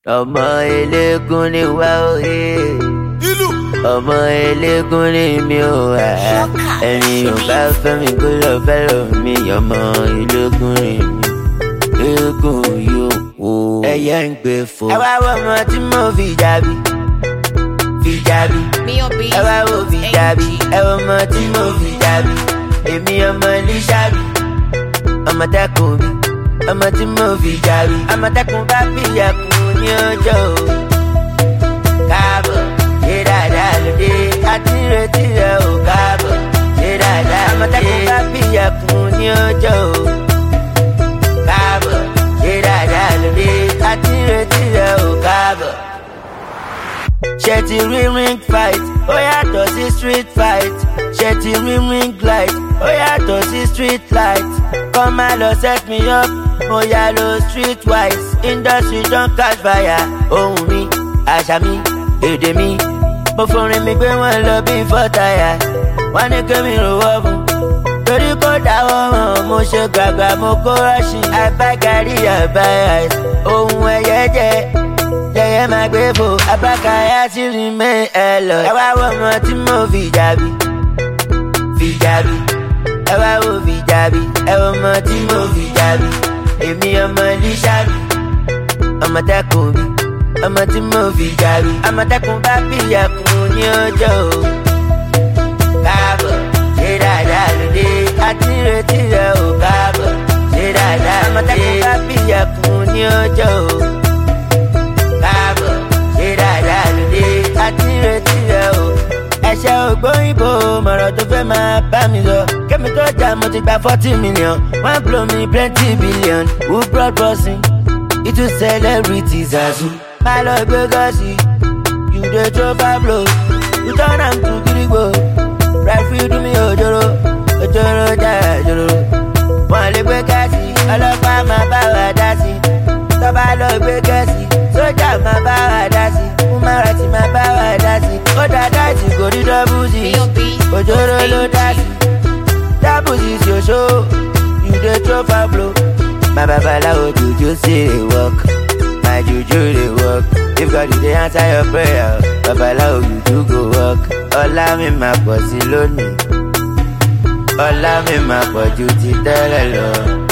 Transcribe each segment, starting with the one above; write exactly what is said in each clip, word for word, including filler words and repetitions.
ọmọ eléégún ni wá òye ọmọ eléégún ni mi ò wá ẹni ò bá fẹ́ mi kó lọ fẹ́ lọ mi ọmọ eléégún ni mi eégún yóò wò ẹyẹ ń gbé fò. ẹ wá wọ ọmọ tí mo fi jàbí fi jàbí ẹ wá wò fi jàbí ẹ wọ ọmọ tí mo fi jàbí èmi ọmọ Lísàbí ọmọ tẹkùn mi ọmọ tí mo fi jàbí ọmọ tẹkùn bá fi ẹkùn ní ọjọ́ o. káàbọ̀ ṣe dáadáa lóde àti ìrètí rẹ ò káàbọ̀ ṣe dáadáa ọmọ tẹkùn bá fi ẹkùn ní ọjọ́ o. káàbọ̀ ṣe dáadáa lóde àti ìrètí rẹ ò káàbọ̀. ṣe ti rí ring fight ó yàtọ̀ sí street fight ṣe ti rí ring light ó yàtọ̀ sí street light. Come and lo set me up mo yà lo street wise industry don catch fire. Ohùn mi àṣà mi èdè mi mo forin mi gbé wọn lọ bí fọ́tàyà. wọ́n ní kí mi rówó fún torí kò dáwọ́ hàn mo ṣe gbàgbà mo kó rọ́ọ̀ṣìn abágarí àbáyà. ohun ẹ̀yẹ jẹ́ lẹ́yẹ máa gbé fò abákayá sí rí mẹ́ ẹ lọ. ẹ wá wọ ọmọ tí mo fi jàbí fi jàbí ẹ wá wò fi jàbí ẹ wọ ọmọ tí mo fi jàbí èmi ọmọ Lísàbí ọmọ tẹkùn mi ọmọ tí mo fi jàbí ọmọ tẹkùn bá fi ẹkùn ní ọjọ́ o. káàbọ̀ ṣe dáadáa lóde àti ìrètí rẹ ò káàbọ̀ ṣe dáadáa ọmọ tẹkùn bá fi ẹkùn ní ọjọ́ o. káàbọ̀ ṣe dáadáa lóde àti ìrètí rẹ ò. ẹ̀ṣẹ̀ ògbóyìnbó mọ̀rọ̀ tó fẹ́ máa bá mi sọ kẹ́mi tó jà mo ti gba forty million one blow me plenty billion who brought bossing itu celebrities azu. má lọ gbé gọ́ọ̀sì you dey throw far blow you turn am to kirigbo referee do mi òjòrò òjòrò jà òjòrò. wọ́n lè gbé gáàsì ọlọ́pàá máa bá wa dá sí tó bá lọ gbé gẹ̀ẹ́sì sójà máa bá wa dá sí fúnmọ́ra tí máa bá wa dá sí. ó dá dáàtì kò rí dọ́bùsì òjòrò ló dá sí dábùsì ṣoṣo you dey throw far blow. my babaláwo juju say dey work my juju dey work if God dey answer your prayer babaláwo juju go work. ọlá mi máa pọ̀ sí lónìí ọlá mi máa pọ̀ ju ti tẹ́lẹ̀ lọ.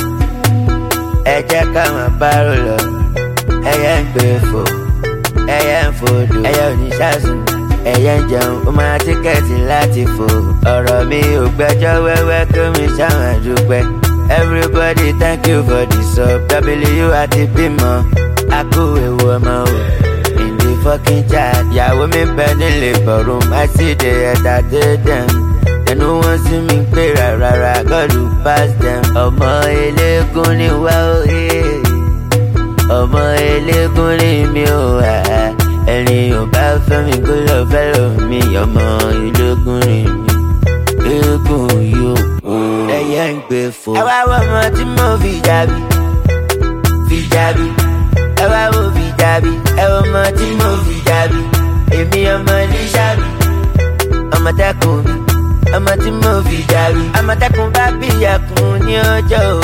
ẹ jẹ́ ká máa bárò lọ ẹyẹ ń gbé fò ẹyẹ ń fòdò ẹyẹ ò ní ṣàṣùn ẹyẹ ń jẹun ó máa tíkẹ́ẹ̀tì láti fò. ọ̀rọ̀ mi ò gbẹ́jọ́ wẹ́wẹ́ kí mi ṣàwọn àdúpẹ́. everybody thank you for the sub w àti bímọ akó ewu ọmọ o in the fokin chat. ìyàwó mi bẹ nílé ballroom I see dey entertain them ẹnu wọn sí mi pé rárá God will pass them. ọmọ eléégún ni wá òye ọmọ eléégún ni mi ò wá ẹni ò bá fẹ́ mi kó lọ fẹ́ lọ mi ọmọ eléégún ni mi eégún yóò wò ẹyẹ ń gbé fò. ẹ wá wọ ọmọ tí mo fi jàbí fi jàbí ẹ wá wò fi jàbí ẹ wọ ọmọ tí mo fi jàbí èmi ọmọ Lísàbí ọmọ tẹkùn mi ọmọ tí mo fi jàbí ọmọ tẹkùn bá fi ẹkùn ní ọjọ́ o.